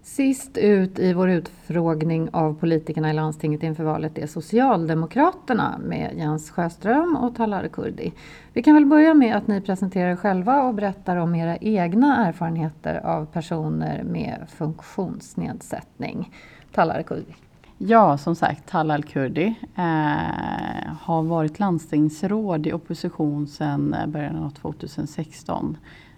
Sist ut i vår utfrågning av politikerna i landstinget inför valet är Socialdemokraterna med Jens Sjöström och Talar Kurdi. Vi kan väl börja med att ni presenterar er själva och berättar om era egna erfarenheter av personer med funktionsnedsättning. Talar Kurdi. Ja, som sagt, Talar Kurdi har varit landstingsråd i opposition sedan början av 2016.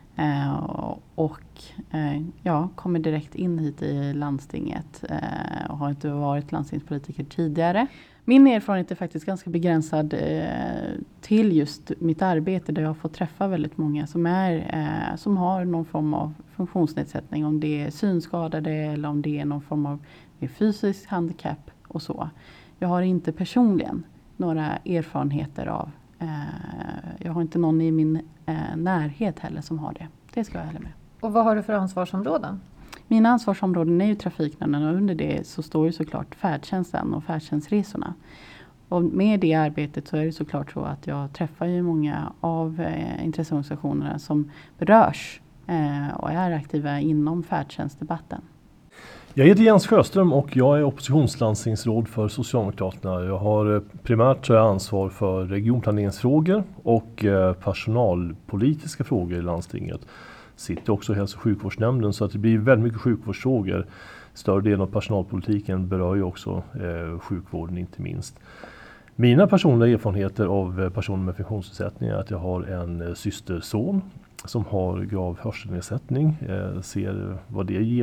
Kommer direkt in hit i landstinget och har inte varit landstingspolitiker tidigare. Min erfarenhet är faktiskt ganska begränsad till just mitt arbete, där jag har fått träffa väldigt många som har någon form av funktionsnedsättning, om det är synskadade eller om det är någon form av fysisk handikapp och så. Jag har inte personligen några erfarenheter av. Jag har inte någon i min närhet heller som har det. Det ska jag heller med. Och vad har du för ansvarsområden? Mina ansvarsområden är ju trafiknämnden, och under det så står ju såklart färdtjänsten och färdtjänstresorna. Och med det arbetet så är det såklart så att jag träffar ju många av intresseorganisationerna som berörs och är aktiva inom färdtjänstdebatten. Jag heter Jens Sjöström och jag är oppositionslandstingsråd för Socialdemokraterna. Jag har primärt ansvar för regionplaneringsfrågor och personalpolitiska frågor i landstinget. Sitter också i hälso- och sjukvårdsnämnden, så att det blir väldigt mycket sjukvårdsfrågor. Större delen av personalpolitiken berör ju också sjukvården inte minst. Mina personliga erfarenheter av personer med funktionsnedsättning är att jag har en systerson som har grav hörselnedsättning. Ser vad det ger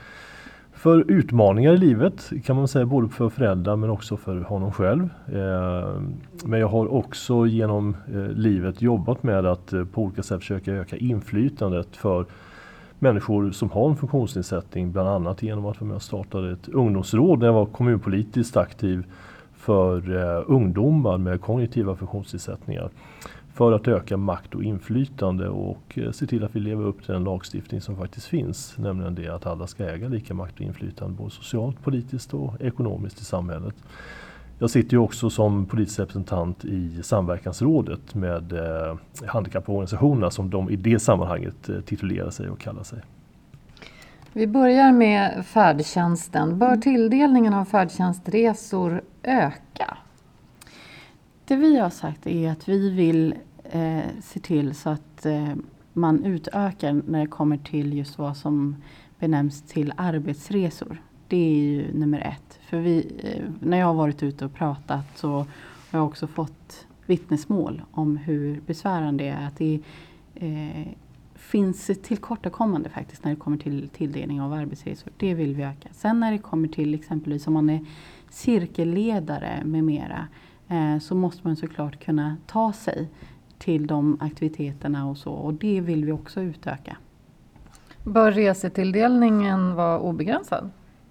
för utmaningar i livet, kan man säga, både för föräldrar men också för honom själv. Men jag har också genom livet jobbat med att på olika sätt försöka öka inflytandet för människor som har en funktionsnedsättning, bland annat genom att jag startade ett ungdomsråd när jag var kommunpolitiskt aktiv för ungdomar med kognitiva funktionsnedsättningar, för att öka makt och inflytande och se till att vi lever upp till den lagstiftning som faktiskt finns, nämligen det att alla ska äga lika makt och inflytande både socialt, politiskt och ekonomiskt i samhället. Jag sitter ju också som politisk representant i samverkansrådet med handikapporganisationerna, som de i det sammanhanget titulerar sig och kallar sig. Vi börjar med färdtjänsten. Bör tilldelningen av färdtjänstresor öka? Det vi har sagt är att vi vill se till så att man utökar när det kommer till just vad som benämns till arbetsresor. Det är ju nummer 1. För när jag har varit ute och pratat så har jag också fått vittnesmål om hur besvärande det är att det finns ett tillkortakommande faktiskt när det kommer till tilldelning av arbetsresor. Det vill vi öka. Sen när det kommer till exempelvis om man är cirkelledare med mera, så måste man såklart kunna ta sig till de aktiviteterna och så. Och det vill vi också utöka. Bör resetilldelningen vara obegränsad?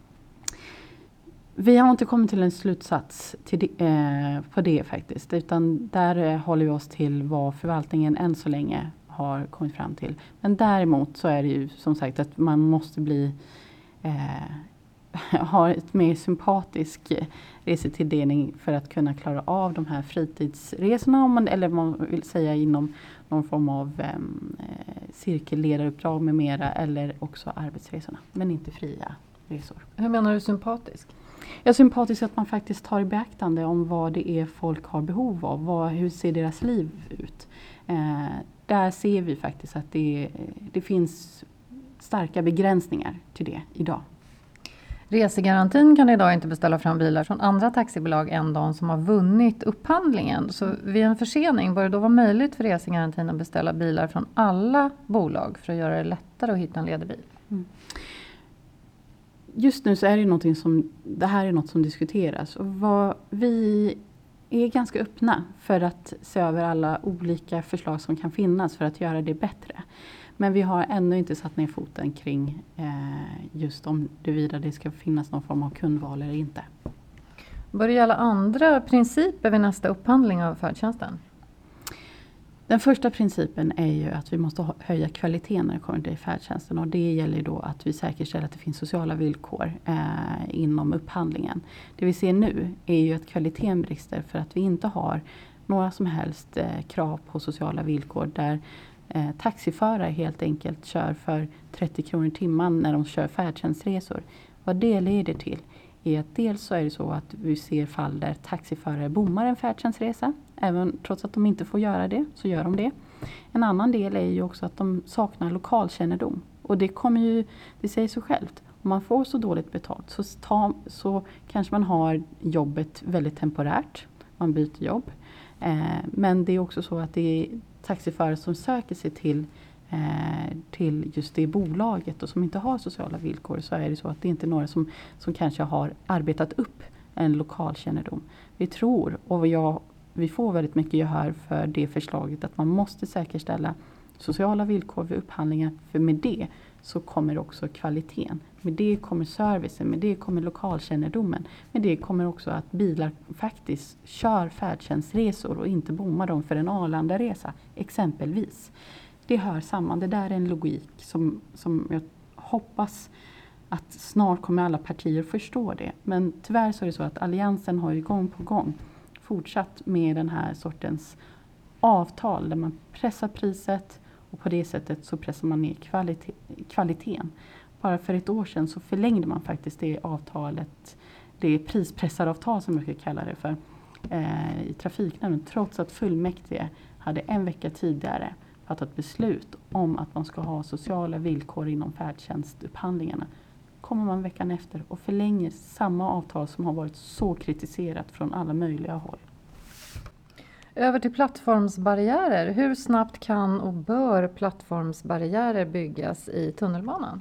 Vi har inte kommit till en slutsats på det faktiskt. Utan där håller vi oss till vad förvaltningen än så länge har kommit fram till. Men däremot så är det ju som sagt att man måste ha ett mer sympatisk resetilldelning för att kunna klara av de här fritidsresorna, eller man vill säga inom någon form av cirkelledaruppdrag med mera, eller också arbetsresorna, men inte fria resor. Hur menar du sympatisk? Ja, sympatisk att man faktiskt tar i beaktande om vad det är folk har behov av, hur ser deras liv ut. Där ser vi faktiskt att det finns starka begränsningar till det idag. Resegarantin kan idag inte beställa fram bilar från andra taxibolag än de som har vunnit upphandlingen. Så vid en försening bör det då vara möjligt för resegarantin att beställa bilar från alla bolag för att göra det lättare att hitta en ledig bil. Mm. Just nu så är det här är något som diskuteras. Och vi är ganska öppna för att se över alla olika förslag som kan finnas för att göra det bättre. Men vi har ännu inte satt ner foten kring just om det ska finnas någon form av kundval eller inte. Bör det gälla andra principer vid nästa upphandling av färdtjänsten? Den första principen är ju att vi måste höja kvaliteten när det kommer till färdtjänsten. Och det gäller då att vi säkerställer att det finns sociala villkor inom upphandlingen. Det vi ser nu är ju att kvaliteten brister för att vi inte har några som helst krav på sociala villkor där taxiförare helt enkelt kör för 30 kronor i timmen när de kör färdtjänstresor. Vad det leder till är att dels så är det så att vi ser fall där taxiförare bommar en färdtjänstresa. Även trots att de inte får göra det så gör de det. En annan del är ju också att de saknar lokalkännedom. Och det säger sig självt. Om man får så dåligt betalt så kanske man har jobbet väldigt temporärt. Man byter jobb. Men det är också så att det är taxiförare som söker sig till just det bolaget och som inte har sociala villkor, så är det så att det inte är några som kanske har arbetat upp en lokalkännedom. Vi tror, och vi får väldigt mycket gehör för det förslaget, att man måste säkerställa sociala villkor vid upphandlingar, för med det så kommer också kvaliteten. Med det kommer servicen, med det kommer lokalkännedomen. Med det kommer också att bilar faktiskt kör färdtjänstresor och inte bommar dem för en Arlanda-resa exempelvis. Det hör samman, det där är en logik som jag hoppas att snart kommer alla partier förstå det. Men tyvärr så är det så att Alliansen har ju gång på gång fortsatt med den här sortens avtal där man pressar priset och på det sättet så pressar man ner kvaliteten. Bara för ett år sedan så förlängde man faktiskt det avtalet, det prispressaravtal som jag ska kalla det för, i trafiknämnden, trots att fullmäktige hade en vecka tidigare fattat beslut om att man ska ha sociala villkor inom färdtjänstupphandlingarna. Kommer man veckan efter och förlänger samma avtal som har varit så kritiserat från alla möjliga håll. Över till plattformsbarriärer. Hur snabbt kan och bör plattformsbarriärer byggas i tunnelbanan?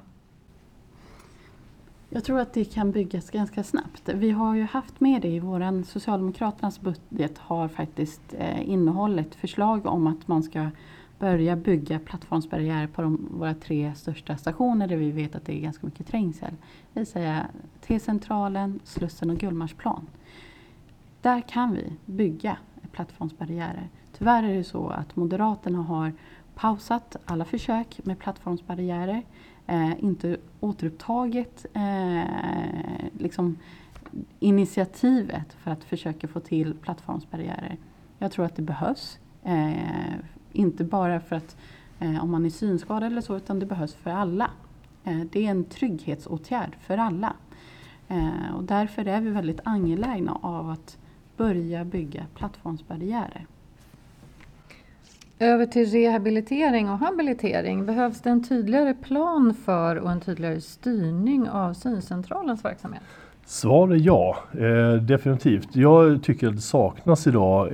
Jag tror att det kan byggas ganska snabbt. Vi har ju haft med det i Socialdemokraternas budget har faktiskt innehållit förslag om att man ska börja bygga plattformsbarriärer på våra 3 största stationer där vi vet att det är ganska mycket trängsel. Det vill säga T-centralen, Slussen och Gullmarsplan. Där kan vi bygga plattformsbarriärer. Tyvärr är det så att Moderaterna har pausat alla försök med plattformsbarriärer. Inte återupptagit initiativet för att försöka få till plattformsbarriärer. Jag tror att det behövs. Inte bara för att om man är synskadad eller så, utan det behövs för alla. Det är en trygghetsåtgärd för alla. Och därför är vi väldigt angelägna av att börja bygga plattformsbarriärer. Över till rehabilitering och habilitering. Behövs det en tydligare plan för och en tydligare styrning av syncentralens verksamhet? Svar är ja, definitivt. Jag tycker att det saknas idag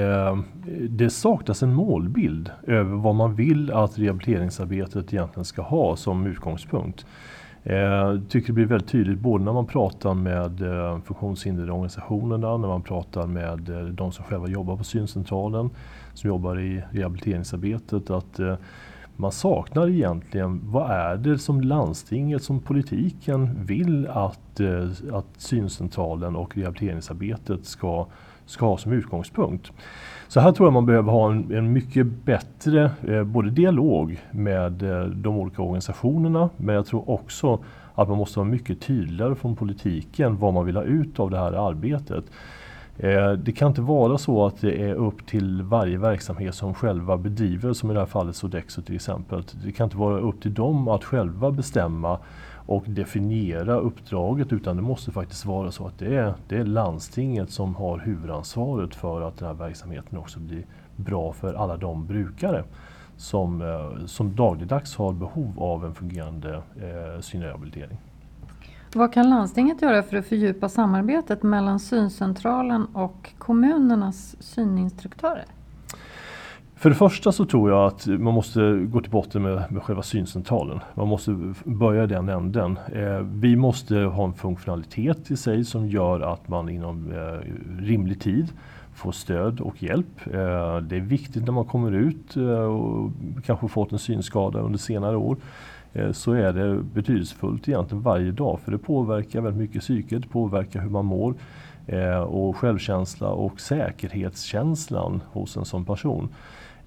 en målbild över vad man vill att rehabiliteringsarbetet egentligen ska ha som utgångspunkt. Jag tycker det blir väldigt tydligt både när man pratar med funktionshindrade organisationerna, när man pratar med de som själva jobbar på syncentralen, som jobbar i rehabiliteringsarbetet, att man saknar egentligen vad är det som landstinget, som politiken vill att syncentralen och rehabiliteringsarbetet ska ha som utgångspunkt. Så här tror jag man behöver ha en mycket bättre både dialog med de olika organisationerna, men jag tror också att man måste vara mycket tydligare från politiken vad man vill ha ut av det här arbetet. Det kan inte vara så att det är upp till varje verksamhet som själva bedriver, som i det här fallet Sodexo till exempel. Det kan inte vara upp till dem att själva bestämma och definiera uppdraget, utan det måste faktiskt vara så att det är landstinget som har huvudansvaret för att den här verksamheten också blir bra för alla de brukare som dagligdags har behov av en fungerande synrehabilitering. Vad kan landstinget göra för att fördjupa samarbetet mellan syncentralen och kommunernas syninstruktörer? För det första så tror jag att man måste gå till botten med själva syncentralen. Man måste börja i den änden. Vi måste ha en funktionalitet i sig som gör att man inom rimlig tid får stöd och hjälp. Det är viktigt när man kommer ut och kanske fått en synskada under senare år. Så är det betydelsefullt egentligen varje dag, för det påverkar väldigt mycket psyket, det påverkar hur man mår och självkänsla och säkerhetskänslan hos en sån person.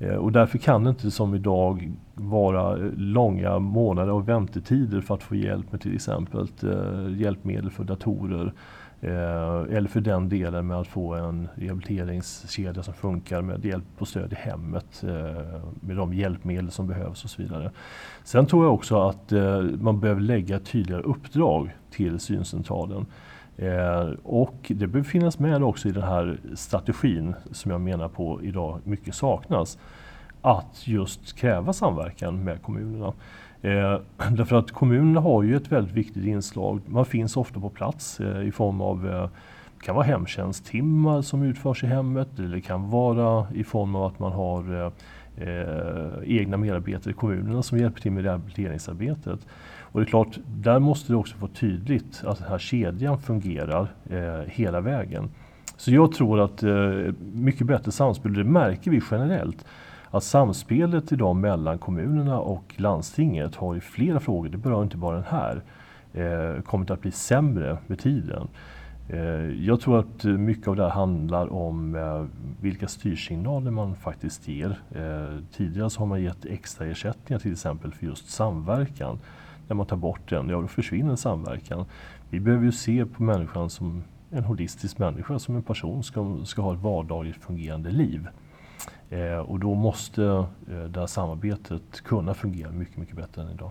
Och därför kan det inte som idag vara långa månader av väntetider för att få hjälp med till exempel hjälpmedel för datorer. Eller för den delen med att få en rehabiliteringskedja som funkar med hjälp och stöd i hemmet. Med de hjälpmedel som behövs och så vidare. Sen tror jag också att man behöver lägga tydligare uppdrag till syncentralen. Och det behöver finnas med också i den här strategin som jag menar på idag mycket saknas. Att just kräva samverkan med kommunerna. Därför att kommunerna har ju ett väldigt viktigt inslag. Man finns ofta på plats i form av, det kan vara hemtjänsttimmar som utförs i hemmet. Eller det kan vara i form av att man har egna medarbetare i kommunerna som hjälper till med rehabiliteringsarbetet. Och det är klart, där måste det också vara tydligt att den här kedjan fungerar hela vägen. Så jag tror att mycket bättre samspel, det märker vi generellt. Att samspelet idag mellan kommunerna och landstinget har i flera frågor, det berör inte bara den här, kommit att bli sämre med tiden. Jag tror att mycket av det här handlar om vilka styrsignaler man faktiskt ger. Tidigare så har man gett extra ersättningar till exempel för just samverkan. När man tar bort den, ja då försvinner samverkan. Vi behöver ju se på människan som en holistisk människa, som en person ska ha ett vardagligt fungerande liv. Och då måste det här samarbetet kunna fungera mycket, mycket bättre än idag.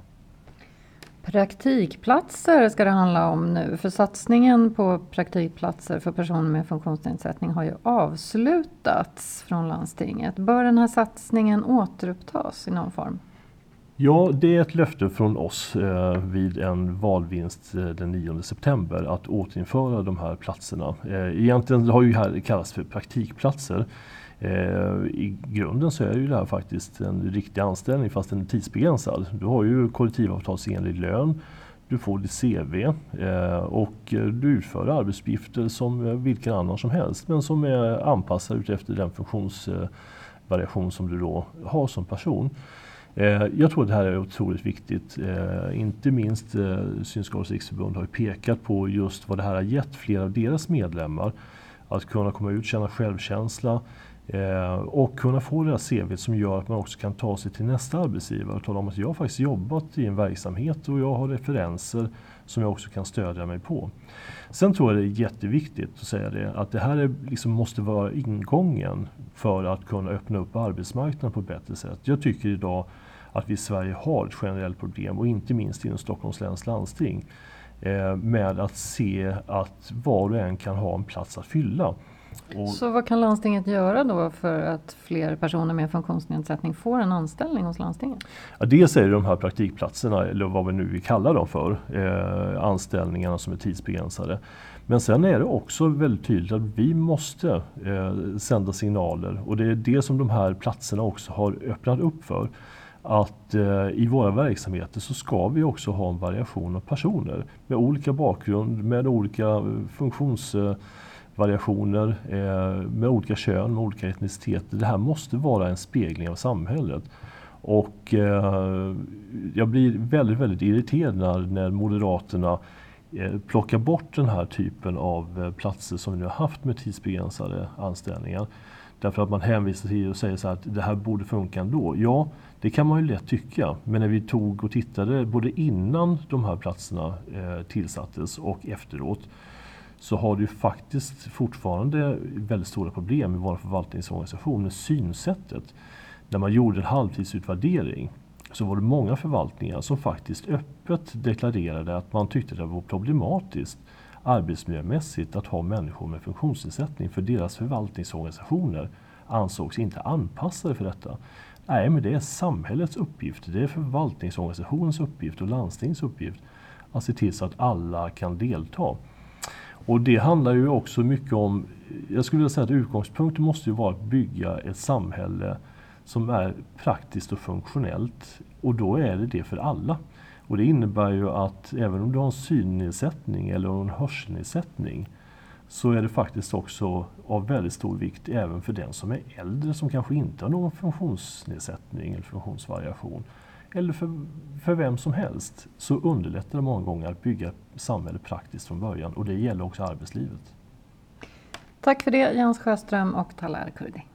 Praktikplatser ska det handla om nu. För satsningen på praktikplatser för personer med funktionsnedsättning har ju avslutats från landstinget. Bör den här satsningen återupptas i någon form? Ja, det är ett löfte från oss vid en valvinst den 9 september att återinföra de här platserna. Egentligen har ju här kallats för praktikplatser. I grunden så är ju det här faktiskt en riktig anställning fast den är tidsbegränsad. Du har ju kollektivavtalsenlig lön, du får ditt CV och du utför arbetsuppgifter som vilken annan som helst men som är anpassad efter den funktionsvariation som du då har som person. Jag tror att det här är otroligt viktigt. Inte minst Synskadades riksförbund har ju pekat på just vad det här har gett flera av deras medlemmar. Att kunna komma ut, känna självkänsla och kunna få det här CV som gör att man också kan ta sig till nästa arbetsgivare och tala om att jag har faktiskt jobbat i en verksamhet och jag har referenser som jag också kan stödja mig på. Sen tror jag det är jätteviktigt att säga det, att det här är, liksom måste vara ingången för att kunna öppna upp arbetsmarknaden på ett bättre sätt. Jag tycker idag att vi i Sverige har ett generellt problem och inte minst inom Stockholms läns landsting med att se att var och en kan ha en plats att fylla. Så vad kan landstinget göra då för att fler personer med funktionsnedsättning får en anställning hos landstinget? Ja, dels är det de här praktikplatserna, eller vad vi nu vill kalla dem för, anställningarna som är tidsbegränsade. Men sen är det också väldigt tydligt att vi måste sända signaler och det är det som de här platserna också har öppnat upp för. Att i våra verksamheter så ska vi också ha en variation av personer med olika bakgrund, med olika funktionsvariationer, med olika kön, med olika etniciteter. Det här måste vara en spegling av samhället. Och jag blir väldigt, väldigt irriterad när Moderaterna plockar bort den här typen av platser som vi nu har haft med tidsbegränsade anställningar. Därför att man hänvisar till och säger så här att det här borde funka ändå. Ja, det kan man ju lätt tycka. Men när vi tog och tittade både innan de här platserna tillsattes och efteråt så har det ju faktiskt fortfarande väldigt stora problem i våra förvaltningsorganisationer med synsättet. När man gjorde en halvtidsutvärdering så var det många förvaltningar som faktiskt öppet deklarerade att man tyckte det var problematiskt arbetsmiljömässigt att ha människor med funktionsnedsättning för deras förvaltningsorganisationer ansågs inte anpassade för detta. Nej, men det är samhällets uppgift, det är förvaltningsorganisationens uppgift och landstingets uppgift att se till så att alla kan delta. Och det handlar ju också mycket om, jag skulle vilja säga att utgångspunkten måste ju vara att bygga ett samhälle som är praktiskt och funktionellt och då är det för alla. Och det innebär ju att även om du har en synnedsättning eller en hörselnedsättning så är det faktiskt också av väldigt stor vikt även för den som är äldre som kanske inte har någon funktionsnedsättning eller funktionsvariation. Eller för vem som helst så underlättar det många gånger att bygga samhälle praktiskt från början och det gäller också arbetslivet. Tack för det Jens Sjöström och Talar Kurdi.